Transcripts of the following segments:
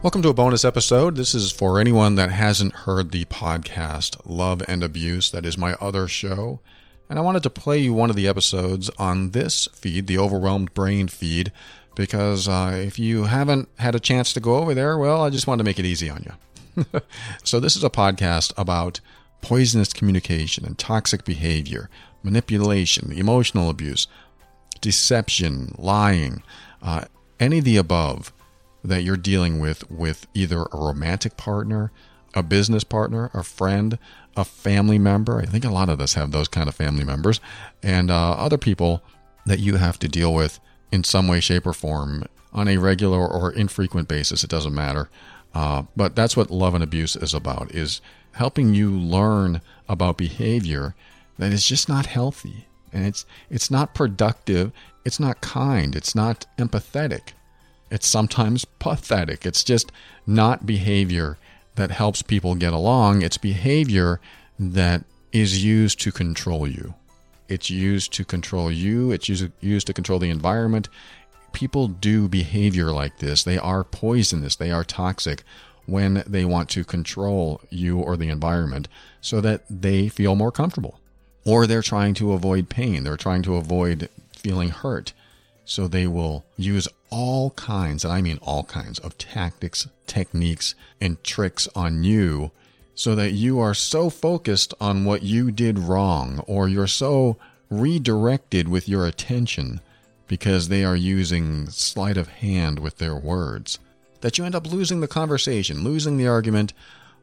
Welcome to a bonus episode. This is for anyone that hasn't heard the podcast Love and Abuse. That is my other show. And I wanted to play you one of the episodes on this feed, the Overwhelmed Brain feed, because if you haven't had a chance to go over there, well, I just wanted to make it easy on you. So this is a podcast about poisonous communication and toxic behavior, manipulation, emotional abuse, deception, lying, any of the above that you're dealing with either a romantic partner, a business partner, a friend, a family member. I think a lot of us have those kind of family members, and other people that you have to deal with in some way, shape, or form on a regular or infrequent basis. It doesn't matter. But that's what Love and Abuse is about, is helping you learn about behavior that is just not healthy. And it's not productive. It's not kind. It's not empathetic. It's sometimes pathetic. It's just not behavior that helps people get along. It's behavior that is used to control you. It's used to control you. It's used to control the environment. People do behavior like this. They are poisonous. They are toxic when they want to control you or the environment so that they feel more comfortable. Or they're trying to avoid pain. They're trying to avoid feeling hurt. So they will use all kinds, and I mean all kinds, of tactics, techniques, and tricks on you so that you are so focused on what you did wrong, or you're so redirected with your attention because they are using sleight of hand with their words, that you end up losing the conversation, losing the argument,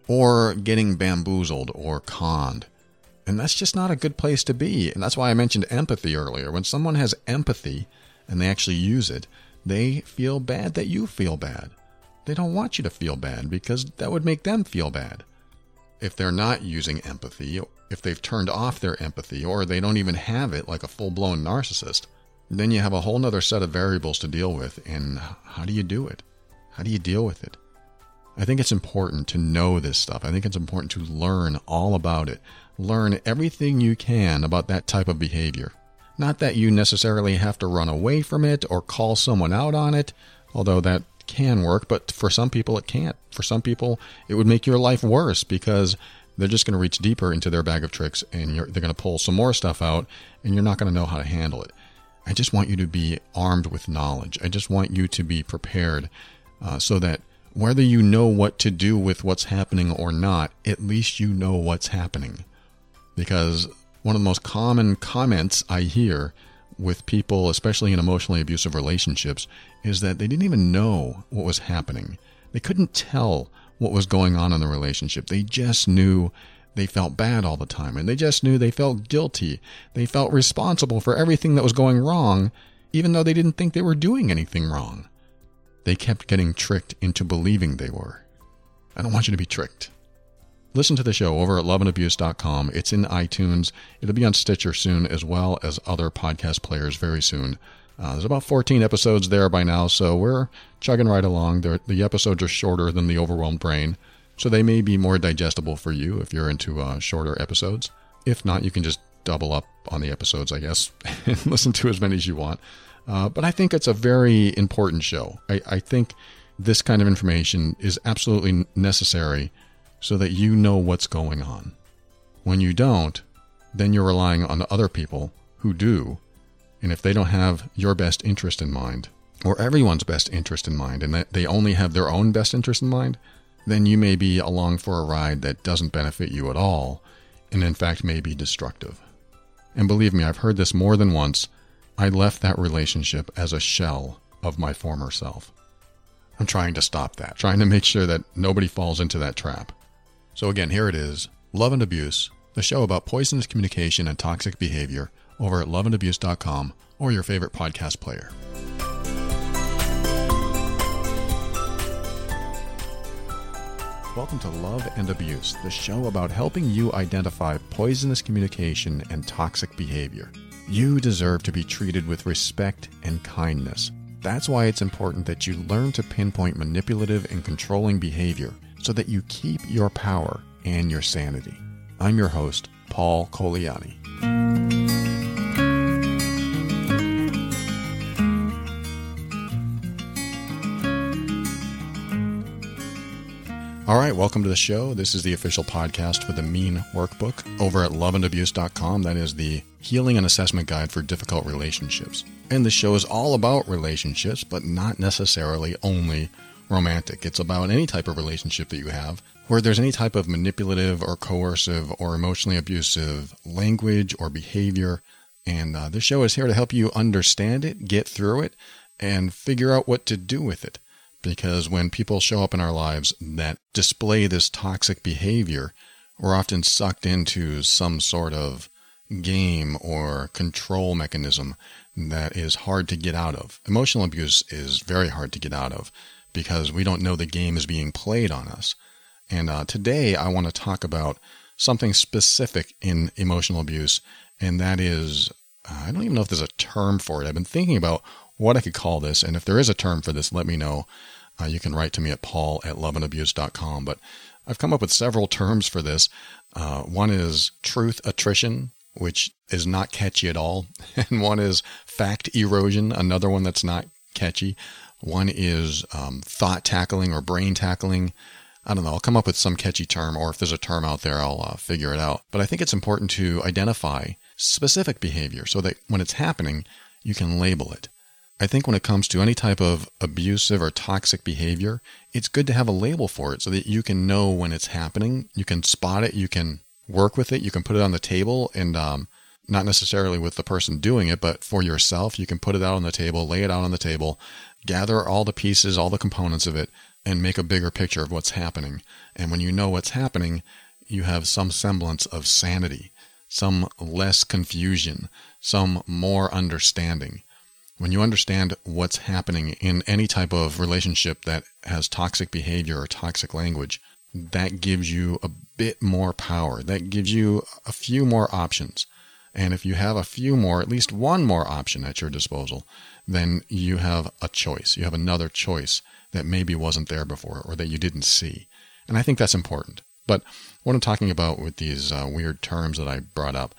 or getting bamboozled or conned. And that's just not a good place to be. And that's why I mentioned empathy earlier. When someone has empathy and they actually use it, they feel bad that you feel bad. They don't want you to feel bad because that would make them feel bad. If they're not using empathy, if they've turned off their empathy, or they don't even have it like a full-blown narcissist, then you have a whole nother set of variables to deal with. And how do you do it? How do you deal with it? I think it's important to know this stuff. I think it's important to learn all about it. Learn everything you can about that type of behavior. Not that you necessarily have to run away from it or call someone out on it, although that can work, but for some people it can't. For some people, it would make your life worse because they're just going to reach deeper into their bag of tricks and they're going to pull some more stuff out and you're not going to know how to handle it. I just want you to be armed with knowledge. I just want you to be prepared so that whether you know what to do with what's happening or not, at least you know what's happening. Because one of the most common comments I hear with people, especially in emotionally abusive relationships, is that they didn't even know what was happening. They couldn't tell what was going on in the relationship. They just knew they felt bad all the time, and they just knew they felt guilty. They felt responsible for everything that was going wrong, even though they didn't think they were doing anything wrong. They kept getting tricked into believing they were. I don't want you to be tricked. Listen to the show over at loveandabuse.com. It's in iTunes. It'll be on Stitcher soon, as well as other podcast players very soon. There's about 14 episodes there by now, so we're chugging right along. The episodes are shorter than the Overwhelmed Brain, so they may be more digestible for you if you're into shorter episodes. If not, you can just double up on the episodes, I guess, and listen to as many as you want. But I think it's a very important show. I think this kind of information is absolutely necessary so that you know what's going on. When you don't, then you're relying on other people who do. And if they don't have your best interest in mind, or everyone's best interest in mind, and that they only have their own best interest in mind, then you may be along for a ride that doesn't benefit you at all, and in fact may be destructive. And believe me, I've heard this more than once. I left that relationship as a shell of my former self. I'm trying to stop that, trying to make sure that nobody falls into that trap. So again, here it is, Love and Abuse, the show about poisonous communication and toxic behavior, over at loveandabuse.com or your favorite podcast player. Welcome to Love and Abuse, the show about helping you identify poisonous communication and toxic behavior. You deserve to be treated with respect and kindness. That's why it's important that you learn to pinpoint manipulative and controlling behavior so that you keep your power and your sanity. I'm your host, Paul Coliani. All right, welcome to the show. This is the official podcast for the Mean Workbook over at loveandabuse.com. That is the healing and assessment guide for difficult relationships. And the show is all about relationships, but not necessarily only romantic. It's about any type of relationship that you have where there's any type of manipulative or coercive or emotionally abusive language or behavior. And this show is here to help you understand it, get through it, and figure out what to do with it. Because when people show up in our lives that display this toxic behavior, we're often sucked into some sort of game or control mechanism that is hard to get out of. Emotional abuse is very hard to get out of because we don't know the game is being played on us. And today I want to talk about something specific in emotional abuse, and that is, I don't even know if there's a term for it. I've been thinking about what I could call this, and if there is a term for this, let me know. You can write to me at paul@loveandabuse.com, but I've come up with several terms for this. One is truth attrition, which is not catchy at all, and one is fact erosion, another one that's not catchy. One is thought tackling or brain tackling. I don't know, I'll come up with some catchy term, or if there's a term out there, I'll figure it out. But I think it's important to identify specific behavior so that when it's happening, you can label it. I think when it comes to any type of abusive or toxic behavior, it's good to have a label for it so that you can know when it's happening. You can spot it, you can work with it, you can put it on the table, and not necessarily with the person doing it, but for yourself, you can put it out on the table, lay it out on the table, gather all the pieces, all the components of it, and make a bigger picture of what's happening. And when you know what's happening, you have some semblance of sanity, some less confusion, some more understanding. When you understand what's happening in any type of relationship that has toxic behavior or toxic language, that gives you a bit more power. That gives you a few more options. And if you have a few more, at least one more option at your disposal, then you have a choice. You have another choice that maybe wasn't there before or that you didn't see. And I think that's important. But what I'm talking about with these weird terms that I brought up,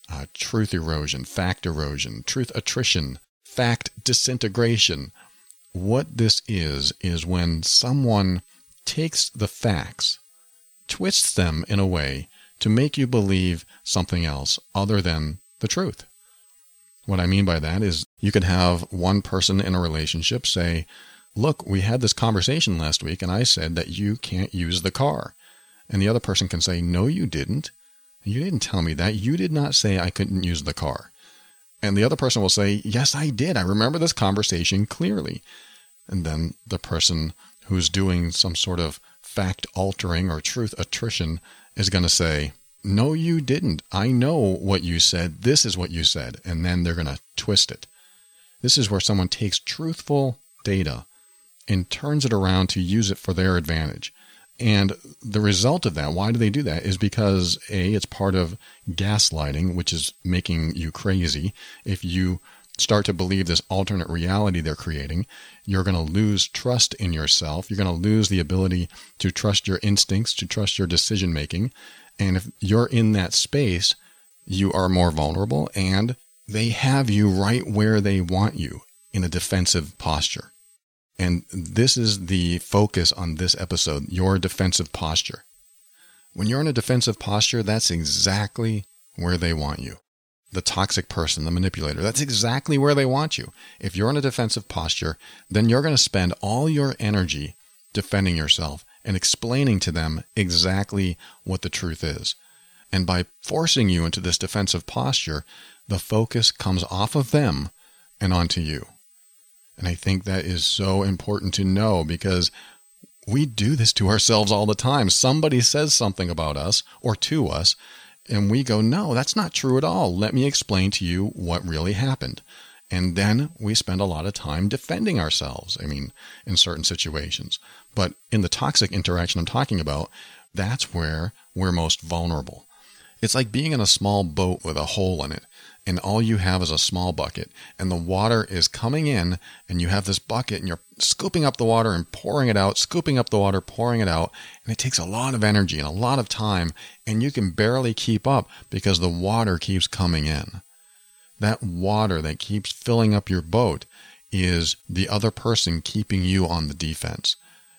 truth erosion, fact erosion, truth attrition, fact disintegration. What this is when someone takes the facts, twists them in a way to make you believe something else other than the truth. What I mean by that is you could have one person in a relationship say, look, we had this conversation last week and I said that you can't use the car. And the other person can say, no, you didn't. You didn't tell me that. You did not say I couldn't use the car. And the other person will say, yes, I did. I remember this conversation clearly. And then the person who's doing some sort of fact altering or truth attrition is going to say, no, you didn't. I know what you said. This is what you said. And then they're going to twist it. This is where someone takes truthful data and turns it around to use it for their advantage. And the result of that, why do they do that, is because, A, it's part of gaslighting, which is making you crazy. If you start to believe this alternate reality they're creating, you're going to lose trust in yourself. You're going to lose the ability to trust your instincts, to trust your decision making. And if you're in that space, you are more vulnerable, and they have you right where they want you in a defensive posture. And this is the focus on this episode, your defensive posture. When you're in a defensive posture, that's exactly where they want you. The toxic person, the manipulator, that's exactly where they want you. If you're in a defensive posture, then you're going to spend all your energy defending yourself and explaining to them exactly what the truth is. And by forcing you into this defensive posture, the focus comes off of them and onto you. And I think that is so important to know because we do this to ourselves all the time. Somebody says something about us or to us, and we go, no, that's not true at all. Let me explain to you what really happened. And then we spend a lot of time defending ourselves, in certain situations. But in the toxic interaction I'm talking about, that's where we're most vulnerable. It's like being in a small boat with a hole in it, and all you have is a small bucket, and the water is coming in, and you have this bucket, and you're scooping up the water and pouring it out, scooping up the water, pouring it out, and it takes a lot of energy and a lot of time, and you can barely keep up because the water keeps coming in. That water that keeps filling up your boat is the other person keeping you on the defense.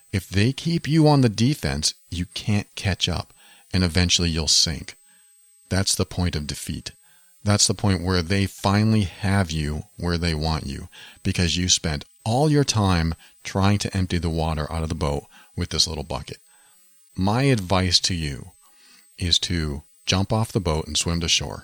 If they keep you on the defense, you can't catch up, and eventually you'll sink. That's the point of defeat. That's the point where they finally have you where they want you, because you spent all your time trying to empty the water out of the boat with this little bucket. My advice to you is to jump off the boat and swim to shore.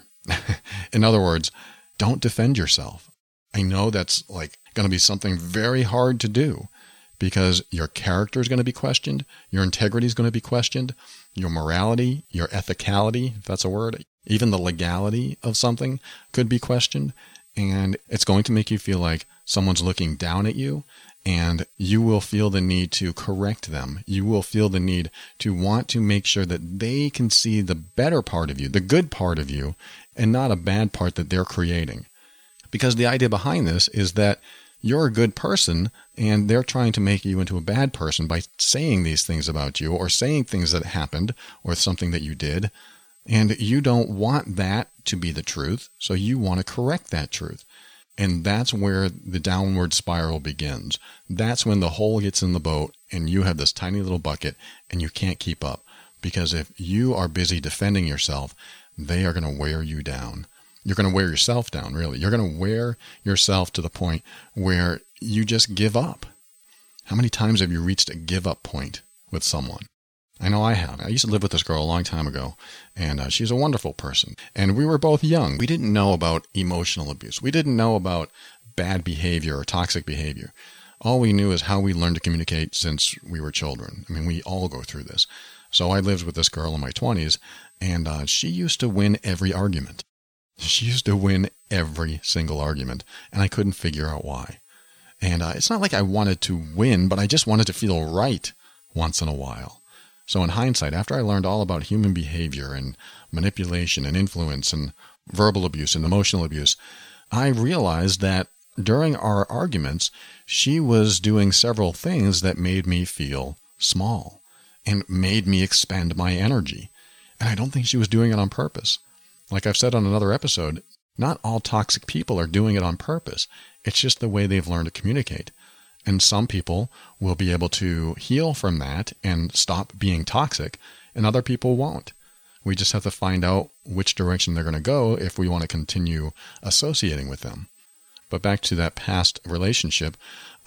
In other words, don't defend yourself. I know that's going to be something very hard to do, because your character is going to be questioned, your integrity is going to be questioned, your morality, your ethicality, if that's a word, even the legality of something could be questioned, and it's going to make you feel like someone's looking down at you, and you will feel the need to correct them. You will feel the need to want to make sure that they can see the better part of you, the good part of you, and not a bad part that they're creating. Because the idea behind this is that you're a good person, and they're trying to make you into a bad person by saying these things about you, or saying things that happened, or something that you did. And you don't want that to be the truth, so you want to correct that truth. And that's where the downward spiral begins. That's when the hole gets in the boat, and you have this tiny little bucket, and you can't keep up. Because if you are busy defending yourself, they are going to wear you down. You're going to wear yourself down, really. You're going to wear yourself to the point where you just give up. How many times have you reached a give-up point with someone? I know I have. I used to live with this girl a long time ago, and she's a wonderful person. And we were both young. We didn't know about emotional abuse. We didn't know about bad behavior or toxic behavior. All we knew is how we learned to communicate since we were children. I mean, we all go through this. So I lived with this girl in my 20s, and she used to win every argument. She used to win every single argument, and I couldn't figure out why. And it's not like I wanted to win, but I just wanted to feel right once in a while. So in hindsight, after I learned all about human behavior and manipulation and influence and verbal abuse and emotional abuse, I realized that during our arguments, she was doing several things that made me feel small and made me expend my energy. And I don't think she was doing it on purpose. Like I've said on another episode, not all toxic people are doing it on purpose. It's just the way they've learned to communicate. And some people will be able to heal from that and stop being toxic, and other people won't. We just have to find out which direction they're going to go if we want to continue associating with them. But back to that past relationship,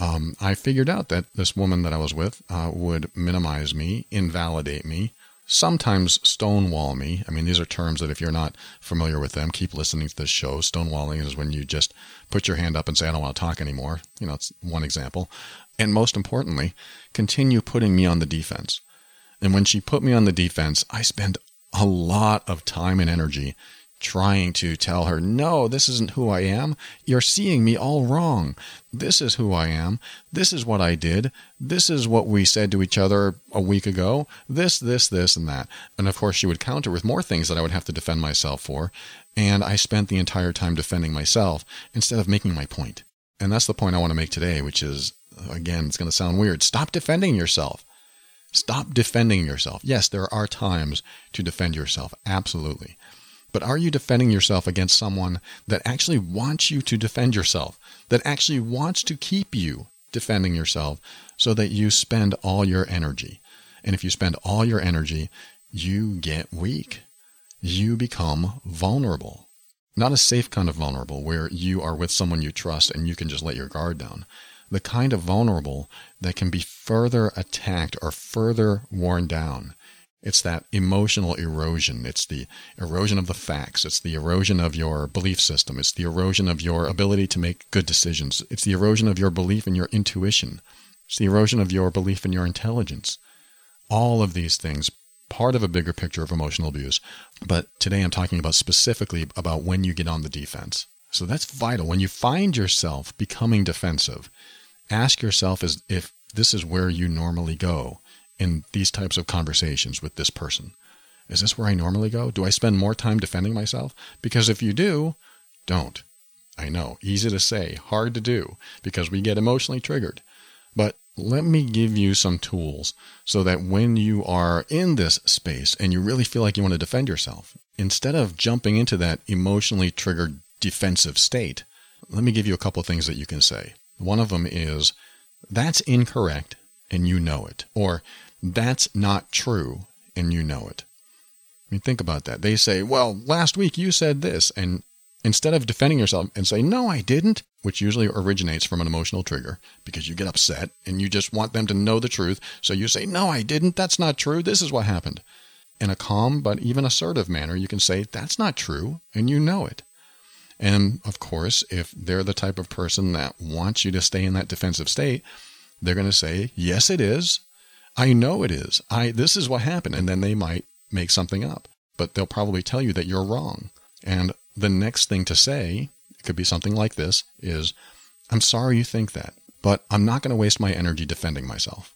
I figured out that this woman that I was with would minimize me, invalidate me, sometimes stonewall me. I mean, these are terms that if you're not familiar with them, keep listening to this show. Stonewalling is when you just put your hand up and say, I don't want to talk anymore. It's one example. And most importantly, continue putting me on the defense. And when she put me on the defense, I spent a lot of time and energy trying to tell her, no, this isn't who I am. You're seeing me all wrong. This is who I am. This is what I did. This is what we said to each other a week ago. This, and that. And of course, she would counter with more things that I would have to defend myself for. And I spent the entire time defending myself instead of making my point. And that's the point I want to make today, which is, again, it's going to sound weird. Stop defending yourself. Stop defending yourself. Yes, there are times to defend yourself. Absolutely. But are you defending yourself against someone that actually wants you to defend yourself, that actually wants to keep you defending yourself so that you spend all your energy? And if you spend all your energy, you get weak. You become vulnerable. Not a safe kind of vulnerable where you are with someone you trust and you can just let your guard down. The kind of vulnerable that can be further attacked or further worn down. It's that emotional erosion. It's the erosion of the facts. It's the erosion of your belief system. It's the erosion of your ability to make good decisions. It's the erosion of your belief in your intuition. It's the erosion of your belief in your intelligence. All of these things, part of a bigger picture of emotional abuse. But today I'm talking about specifically about when you get on the defense. So that's vital. When you find yourself becoming defensive, ask yourself if this is where you normally go in these types of conversations with this person. Is this where I normally go? Do I spend more time defending myself? Because if you do, don't. I know, easy to say, hard to do, because we get emotionally triggered. But let me give you some tools so that when you are in this space and you really feel like you want to defend yourself, instead of jumping into that emotionally triggered defensive state, let me give you a couple of things that you can say. One of them is, that's incorrect. and you know it. Or that's not true and you know it. I mean, think about that. They say, well, last week you said this. And instead of defending yourself and say, no, I didn't, which usually originates from an emotional trigger because you get upset and you just want them to know the truth. So you say, no, I didn't. That's not true. This is what happened. In a calm but even assertive manner, you can say, that's not true, and you know it. And of course, if they're the type of person that wants you to stay in that defensive state, they're going to say, yes, it is. I know it is. This is what happened. And then they might make something up, but they'll probably tell you that you're wrong. And the next thing to say, it could be something like this, is, I'm sorry you think that, but I'm not going to waste my energy defending myself.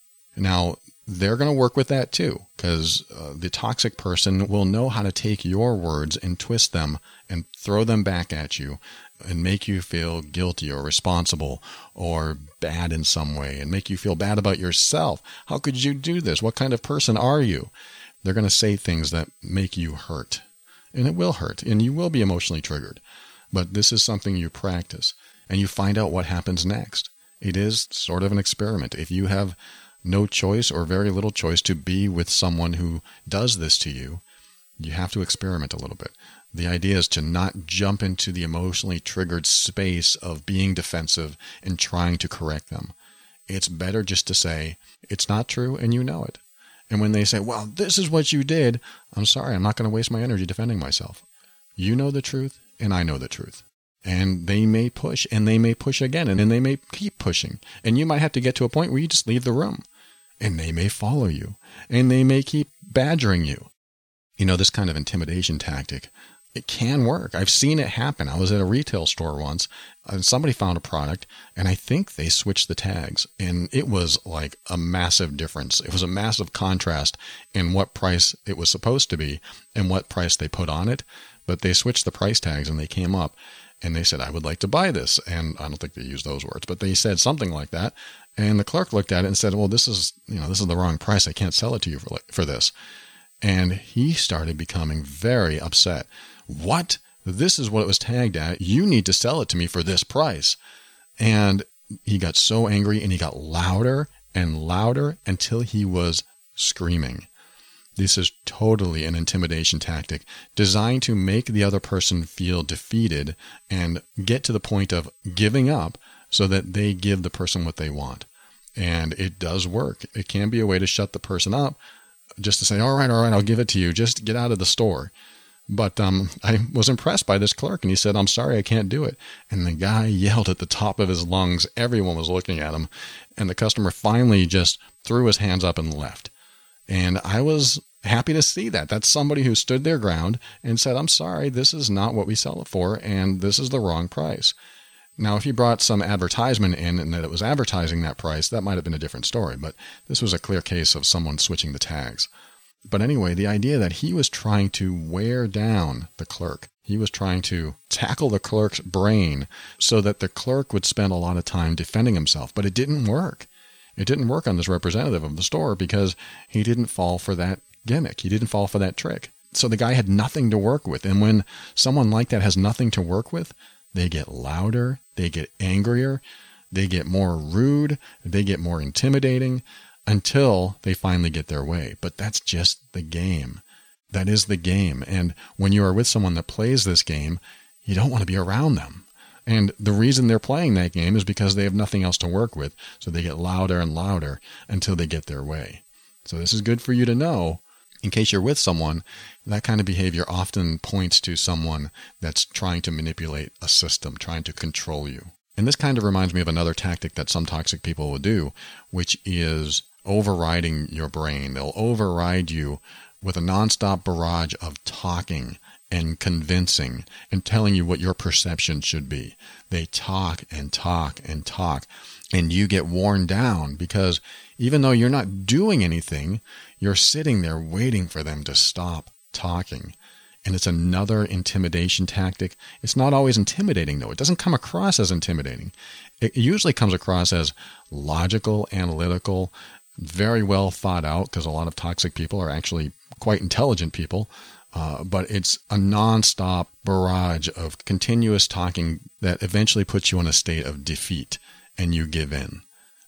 Now, they're going to work with that too, because the toxic person will know how to take your words and twist them and throw them back at you and make you feel guilty or responsible or bad in some way and make you feel bad about yourself. How could you do this? What kind of person are you? They're going to say things that make you hurt, and it will hurt, and you will be emotionally triggered. But this is something you practice, and you find out what happens next. It is sort of an experiment. If you have no choice or very little choice to be with someone who does this to you, you have to experiment a little bit. The idea is to not jump into the emotionally triggered space of being defensive and trying to correct them. It's better just to say, it's not true and you know it. And when they say, well, this is what you did, I'm sorry, I'm not going to waste my energy defending myself. You know the truth and I know the truth. And they may push and they may push again and then they may keep pushing. And you might have to get to a point where you just leave the room. And they may follow you, and they may keep badgering you. You know, this kind of intimidation tactic, it can work. I've seen it happen. I was at a retail store once, and somebody found a product, and I think they switched the tags, and it was like a massive difference. It was a massive contrast in what price it was supposed to be and what price they put on it. But they switched the price tags, and they came up, and they said, I would like to buy this. And I don't think they used those words, but they said something like that. And the clerk looked at it and said, well, this is the wrong price. I can't sell it to you for this. And he started becoming very upset. What? This is what it was tagged at. You need to sell it to me for this price. And he got so angry and he got louder and louder until he was screaming. This is totally an intimidation tactic designed to make the other person feel defeated and get to the point of giving up so that they give the person what they want. And it does work. It can be a way to shut the person up, just to say, all right, I'll give it to you. Just get out of the store. But I was impressed by this clerk, and he said, I'm sorry, I can't do it. And the guy yelled at the top of his lungs. Everyone was looking at him. And the customer finally just threw his hands up and left. And I was happy to see that. That's somebody who stood their ground and said, I'm sorry, this is not what we sell it for, and this is the wrong price. Now, if he brought some advertisement in and that it was advertising that price, that might have been a different story, but this was a clear case of someone switching the tags. But anyway, the idea that he was trying to wear down the clerk, he was trying to tackle the clerk's brain so that the clerk would spend a lot of time defending himself, but it didn't work. It didn't work on this representative of the store because he didn't fall for that gimmick. He didn't fall for that trick. So the guy had nothing to work with. And when someone like that has nothing to work with, they get louder, they get angrier, they get more rude, they get more intimidating until they finally get their way. But that's just the game. That is the game. And when you are with someone that plays this game, you don't want to be around them. And the reason they're playing that game is because they have nothing else to work with. So they get louder and louder until they get their way. So this is good for you to know. In case you're with someone, that kind of behavior often points to someone that's trying to manipulate a system, trying to control you. And this kind of reminds me of another tactic that some toxic people will do, which is overriding your brain. They'll override you with a nonstop barrage of talking and convincing and telling you what your perception should be. They talk and talk and talk, and you get worn down because even though you're not doing anything, you're sitting there waiting for them to stop talking. And it's another intimidation tactic. It's not always intimidating, though. It doesn't come across as intimidating. It usually comes across as logical, analytical, very well thought out, because a lot of toxic people are actually quite intelligent people. But it's a nonstop barrage of continuous talking that eventually puts you in a state of defeat and you give in.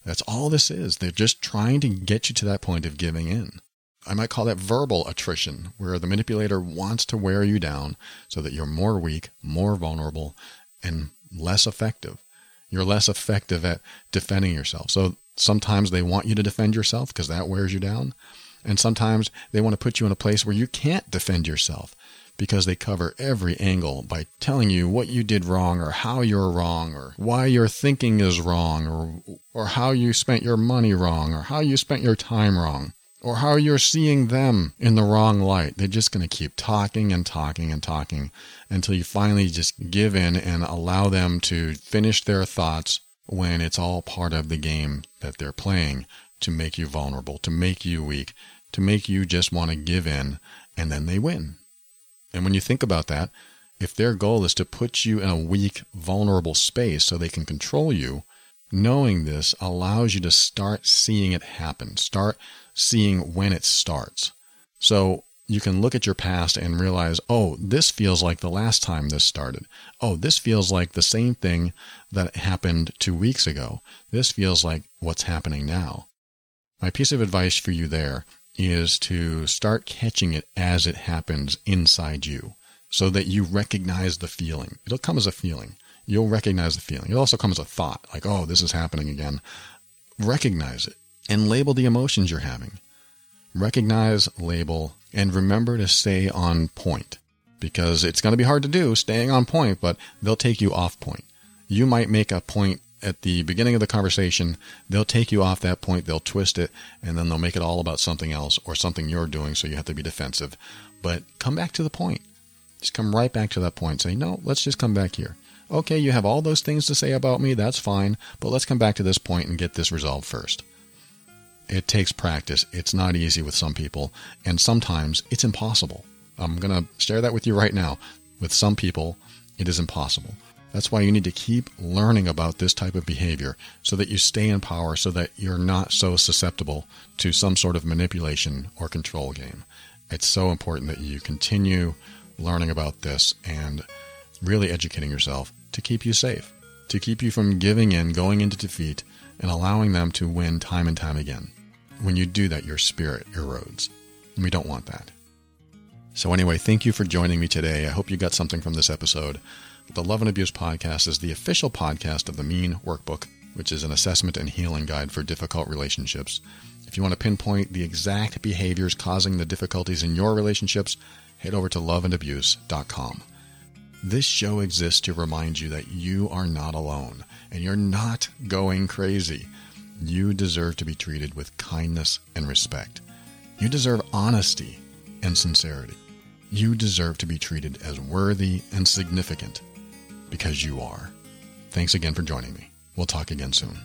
That's all this is. They're just trying to get you to that point of giving in. I might call that verbal attrition, where the manipulator wants to wear you down so that you're more weak, more vulnerable, and less effective. You're less effective at defending yourself. So sometimes they want you to defend yourself because that wears you down. And sometimes they want to put you in a place where you can't defend yourself because they cover every angle by telling you what you did wrong or how you're wrong or why your thinking is wrong or how you spent your money wrong or how you spent your time wrong or how you're seeing them in the wrong light. They're just going to keep talking and talking and talking until you finally just give in and allow them to finish their thoughts when it's all part of the game that they're playing to make you vulnerable, to make you weak, to make you just want to give in, and then they win. And when you think about that, if their goal is to put you in a weak, vulnerable space so they can control you, knowing this allows you to start seeing it happen, start seeing when it starts. So you can look at your past and realize, oh, this feels like the last time this started. Oh, this feels like the same thing that happened 2 weeks ago. This feels like what's happening now. My piece of advice for you there is to start catching it as it happens inside you so that you recognize the feeling. It'll come as a feeling. You'll recognize the feeling. It'll also come as a thought, like, oh, this is happening again. Recognize it and label the emotions you're having. Recognize, label, and remember to stay on point because it's going to be hard to do staying on point, but they'll take you off point. You might make a point at the beginning of the conversation, they'll take you off that point, they'll twist it, and then they'll make it all about something else or something you're doing, so you have to be defensive. But come back to the point. Just come right back to that point. Say, no, let's just come back here. Okay, you have all those things to say about me, that's fine, but let's come back to this point and get this resolved first. It takes practice. It's not easy with some people, and sometimes it's impossible. I'm going to share that with you right now. With some people, it is impossible. That's why you need to keep learning about this type of behavior so that you stay in power, so that you're not so susceptible to some sort of manipulation or control game. It's so important that you continue learning about this and really educating yourself to keep you safe, to keep you from giving in, going into defeat, and allowing them to win time and time again. When you do that, your spirit erodes, and we don't want that. So anyway, thank you for joining me today. I hope you got something from this episode. The Love and Abuse Podcast is the official podcast of the Mean Workbook, which is an assessment and healing guide for difficult relationships. If you want to pinpoint the exact behaviors causing the difficulties in your relationships, head over to loveandabuse.com. This show exists to remind you that you are not alone and you're not going crazy. You deserve to be treated with kindness and respect. You deserve honesty and sincerity. You deserve to be treated as worthy and significant because you are. Thanks again for joining me. We'll talk again soon.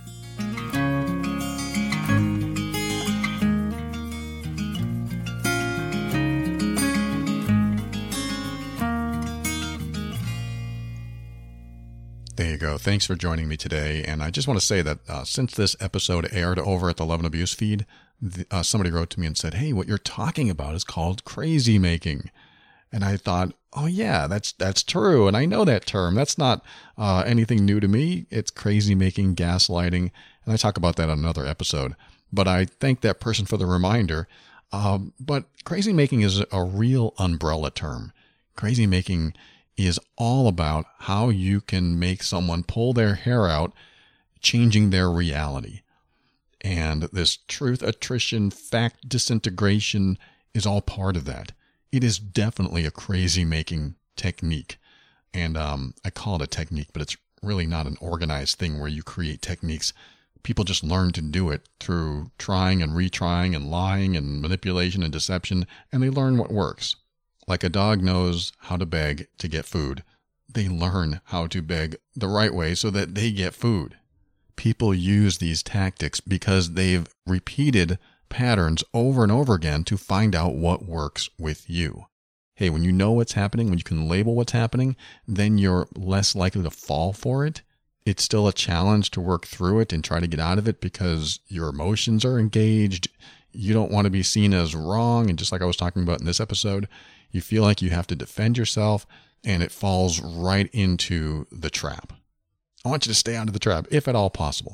There you go. Thanks for joining me today. And I just want to say that since this episode aired over at the Love and Abuse feed, somebody wrote to me and said, hey, what you're talking about is called crazy making. And I thought, oh yeah, that's true. And I know that term. That's not anything new to me. It's crazy making, gaslighting. And I talk about that on another episode. But I thank that person for the reminder. But crazy making is a real umbrella term. Crazy making is all about how you can make someone pull their hair out, changing their reality. And this truth attrition, fact disintegration is all part of that. It is definitely a crazy making technique. And I call it a technique, but it's really not an organized thing where you create techniques. People just learn to do it through trying and retrying and lying and manipulation and deception, and they learn what works. Like a dog knows how to beg to get food, they learn how to beg the right way so that they get food. People use these tactics because they've repeated patterns over and over again to find out what works with you. Hey, when you know what's happening, when you can label what's happening, then you're less likely to fall for it. It's still a challenge to work through it and try to get out of it because your emotions are engaged. You don't want to be seen as wrong. And just like I was talking about in this episode, you feel like you have to defend yourself, and it falls right into the trap. I want you to stay out of the trap, if at all possible.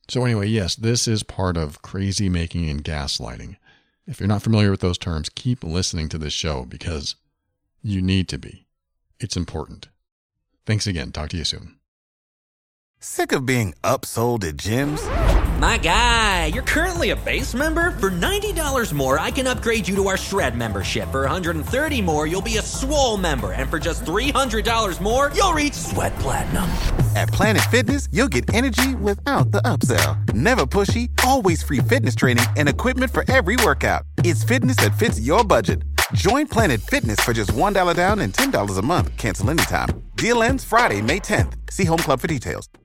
So anyway, yes, this is part of crazy making and gaslighting. If you're not familiar with those terms, keep listening to this show because you need to be. It's important. Thanks again. Talk to you soon. Sick of being upsold at gyms? My guy, you're currently a base member? For $90 more, I can upgrade you to our Shred membership. For $130 more, you'll be a Swole member. And for just $300 more, you'll reach Sweat Platinum. At Planet Fitness, you'll get energy without the upsell. Never pushy, always free fitness training and equipment for every workout. It's fitness that fits your budget. Join Planet Fitness for just $1 down and $10 a month. Cancel anytime. Deal ends Friday, May 10th. See Home Club for details.